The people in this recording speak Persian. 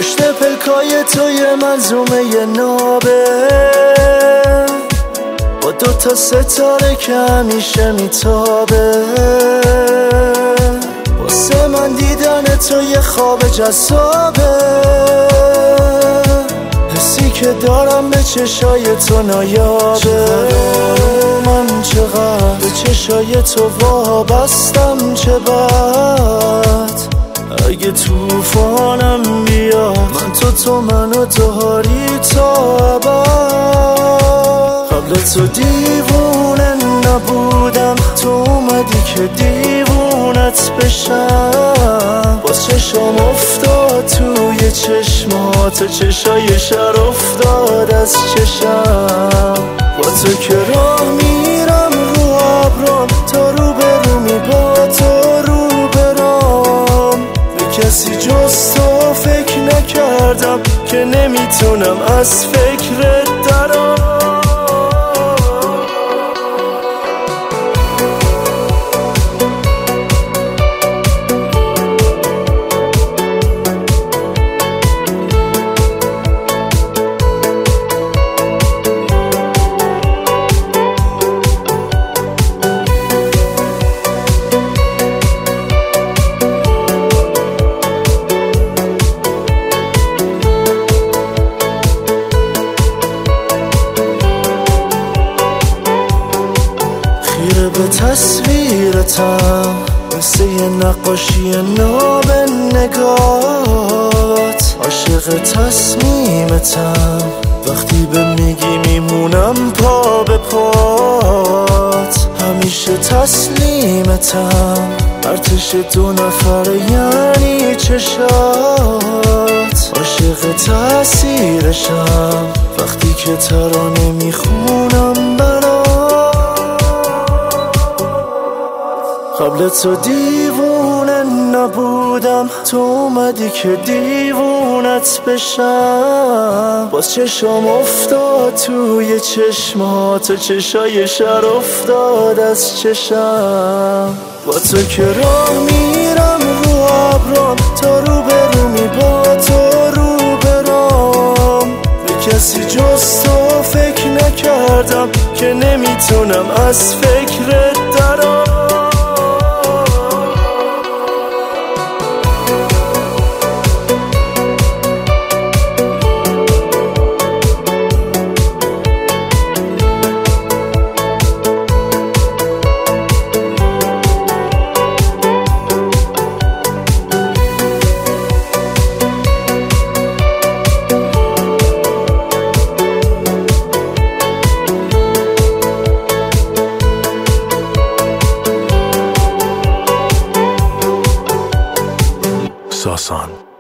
پشت پلکای تو یه منظومه یه نابه با 2 تا ستاره که همیشه میتابه. واسه من دیدن تو یه خواب جذابه، حسی که دارم به چشای تو نایابه. من چقدر به چشای تو وابستم، چه بد اگه توفانم بیاد، من تو منو داری تا ابد. قبل تو دیوونه نبودم، تو اومدی که دیوونت بشم. باز چشم افتاد توی چشمات، چشای شر افتاد از چشم. با تو که راه میرم رو ابرام، تا رو برومی با تو رو برام. به کسی جز تو فکر نکردم که نمیتونم از فکرت درام. خیره به تصویرتم، مثل یه نقاشی ناب نگات. عاشق تصمیمتم، وقتی به میگی میمونم پا به پات. همیشه تسلیمتم، ارتش 2 نفره یعنی چشات. عاشق تأثیرشم، وقتی که ترانه میخونم برات. قبل تو دیوونه نبودم، تو اومدی که دیوونت بشم. باز چشم افتاد توی چشمات، چشای شر افتاد از چشم. با تو که راه میرم رو ابرام، تا رو برومی با تو رو برام. به کسی جز تو فکر نکردم که نمیتونم از فکرت درام. Sasan.